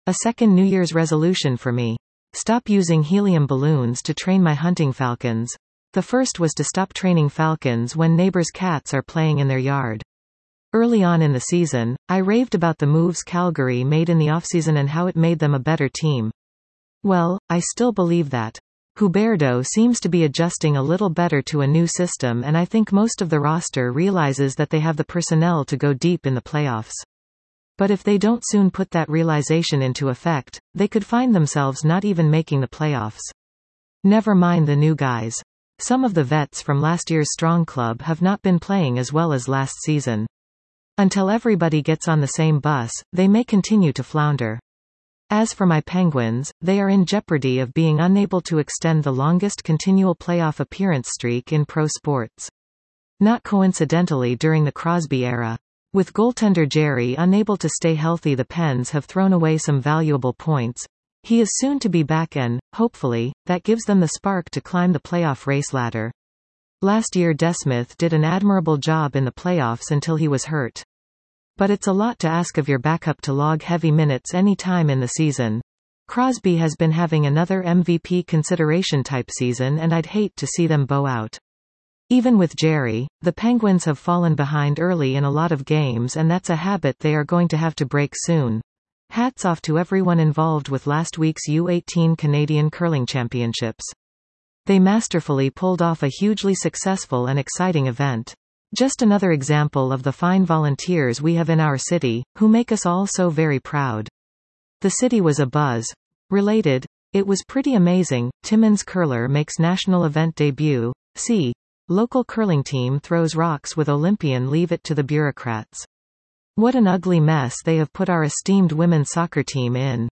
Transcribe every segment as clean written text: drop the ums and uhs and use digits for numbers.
A second New Year's resolution for me. Stop using helium balloons to train my hunting falcons. The first was to stop training falcons when neighbors' cats are playing in their yard. Early on in the season, I raved about the moves Calgary made in the offseason and how it made them a better team. Well, I still believe that. Huberdeau seems to be adjusting a little better to a new system, and I think most of the roster realizes that they have the personnel to go deep in the playoffs. But if they don't soon put that realization into effect, they could find themselves not even making the playoffs. Never mind the new guys. Some of the vets from last year's strong club have not been playing as well as last season. Until everybody gets on the same bus, they may continue to flounder. As for my Penguins, they are in jeopardy of being unable to extend the longest continual playoff appearance streak in pro sports. Not coincidentally during the Crosby era. With goaltender Jerry unable to stay healthy, the Pens have thrown away some valuable points. He is soon to be back and, hopefully, that gives them the spark to climb the playoff race ladder. Last year DeSmith did an admirable job in the playoffs until he was hurt. But it's a lot to ask of your backup to log heavy minutes any time in the season. Crosby has been having another MVP consideration type season, and I'd hate to see them bow out. Even with Jerry, the Penguins have fallen behind early in a lot of games, and that's a habit they are going to have to break soon. Hats off to everyone involved with last week's U18 Canadian Curling Championships. They masterfully pulled off a hugely successful and exciting event. Just another example of the fine volunteers we have in our city, who make us all so very proud. The city was abuzz. Related, it was pretty amazing. Timmins curler makes national event debut. See. Local curling team throws rocks with Olympian, leave it to the bureaucrats. What an ugly mess they have put our esteemed women's soccer team in.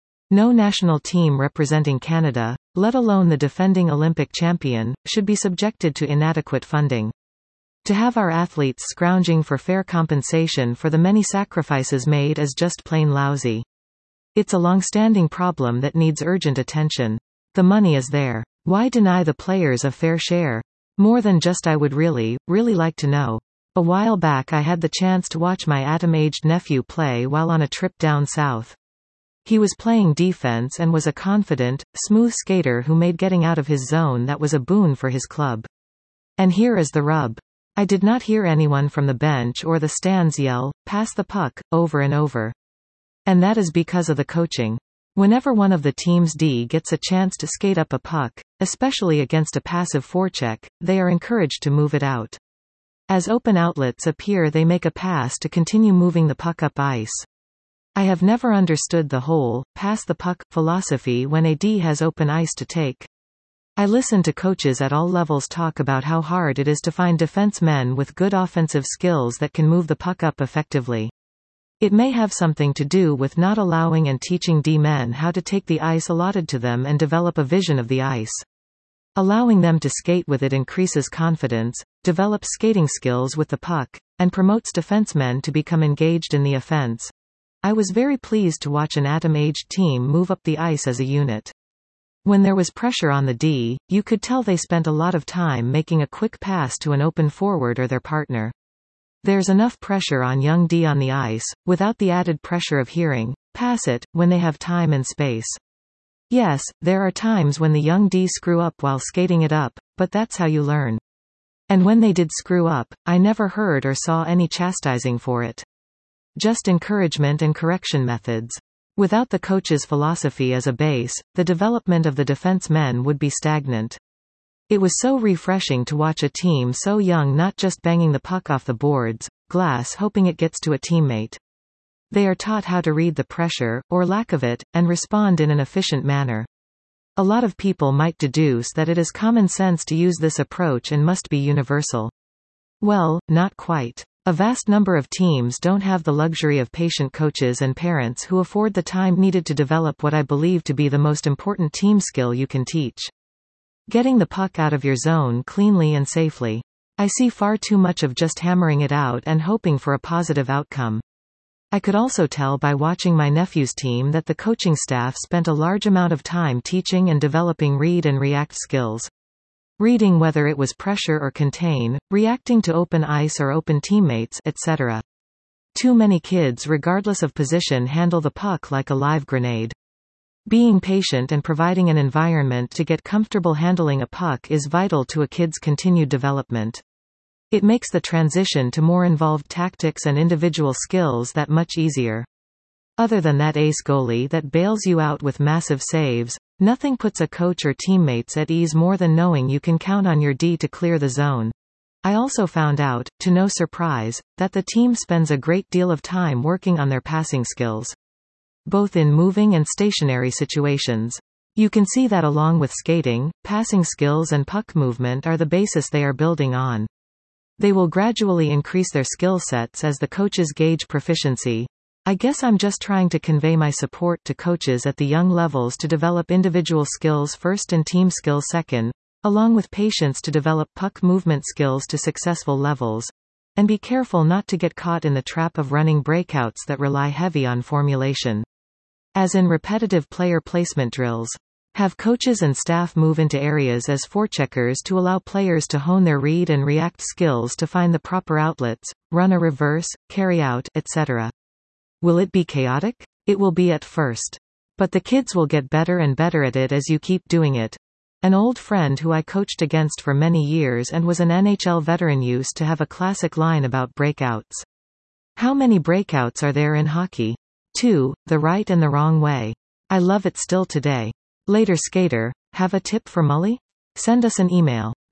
No national team representing Canada, let alone the defending Olympic champion, should be subjected to inadequate funding. To have our athletes scrounging for fair compensation for the many sacrifices made is just plain lousy. It's a long-standing problem that needs urgent attention. The money is there. Why deny the players a fair share? More than just I would really like to know. A while back I had the chance to watch my atom-aged nephew play while on a trip down south. He was playing defense and was a confident, smooth skater who made getting out of his zone that was a boon for his club. And here is the rub. I did not hear anyone from the bench or the stands yell, "Pass the puck," over and over. And that is because of the coaching. Whenever one of the team's D gets a chance to skate up a puck, especially against a passive forecheck, they are encouraged to move it out. As open outlets appear, they make a pass to continue moving the puck up ice. I have never understood the whole "pass the puck" philosophy when a D has open ice to take. I listen to coaches at all levels talk about how hard it is to find defensemen with good offensive skills that can move the puck up effectively. It may have something to do with not allowing and teaching D-men how to take the ice allotted to them and develop a vision of the ice. Allowing them to skate with it increases confidence, develops skating skills with the puck, and promotes defensemen to become engaged in the offense. I was very pleased to watch an atom-aged team move up the ice as a unit. When there was pressure on the D, you could tell they spent a lot of time making a quick pass to an open forward or their partner. There's enough pressure on young D on the ice, without the added pressure of hearing, "Pass it," when they have time and space. Yes, there are times when the young D screw up while skating it up, but that's how you learn. And when they did screw up, I never heard or saw any chastising for it. Just encouragement and correction methods. Without the coach's philosophy as a base, the development of the defensemen would be stagnant. It was so refreshing to watch a team so young not just banging the puck off the boards, glass hoping it gets to a teammate. They are taught how to read the pressure, or lack of it, and respond in an efficient manner. A lot of people might deduce that it is common sense to use this approach and must be universal. Well, not quite. A vast number of teams don't have the luxury of patient coaches and parents who afford the time needed to develop what I believe to be the most important team skill you can teach. Getting the puck out of your zone cleanly and safely. I see far too much of just hammering it out and hoping for a positive outcome. I could also tell by watching my nephew's team that the coaching staff spent a large amount of time teaching and developing read and react skills. Reading whether it was pressure or contain, reacting to open ice or open teammates, etc. Too many kids regardless of position handle the puck like a live grenade. Being patient and providing an environment to get comfortable handling a puck is vital to a kid's continued development. It makes the transition to more involved tactics and individual skills that much easier. Other than that ace goalie that bails you out with massive saves, nothing puts a coach or teammates at ease more than knowing you can count on your D to clear the zone. I also found out, to no surprise, that the team spends a great deal of time working on their passing skills. Both in moving and stationary situations. You can see that along with skating, passing skills and puck movement are the basis they are building on. They will gradually increase their skill sets as the coaches gauge proficiency. I guess I'm just trying to convey my support to coaches at the young levels to develop individual skills first and team skills second, along with patience to develop puck movement skills to successful levels. And be careful not to get caught in the trap of running breakouts that rely heavy on formulation. As in repetitive player placement drills. Have coaches and staff move into areas as forecheckers to allow players to hone their read and react skills to find the proper outlets, run a reverse, carry out, etc. Will it be chaotic? It will be at first. But the kids will get better and better at it as you keep doing it. An old friend who I coached against for many years and was an NHL veteran used to have a classic line about breakouts. How many breakouts are there in hockey? 2, the right and the wrong way. I love it still today. Later skater, have a tip for Mully? Send us an email.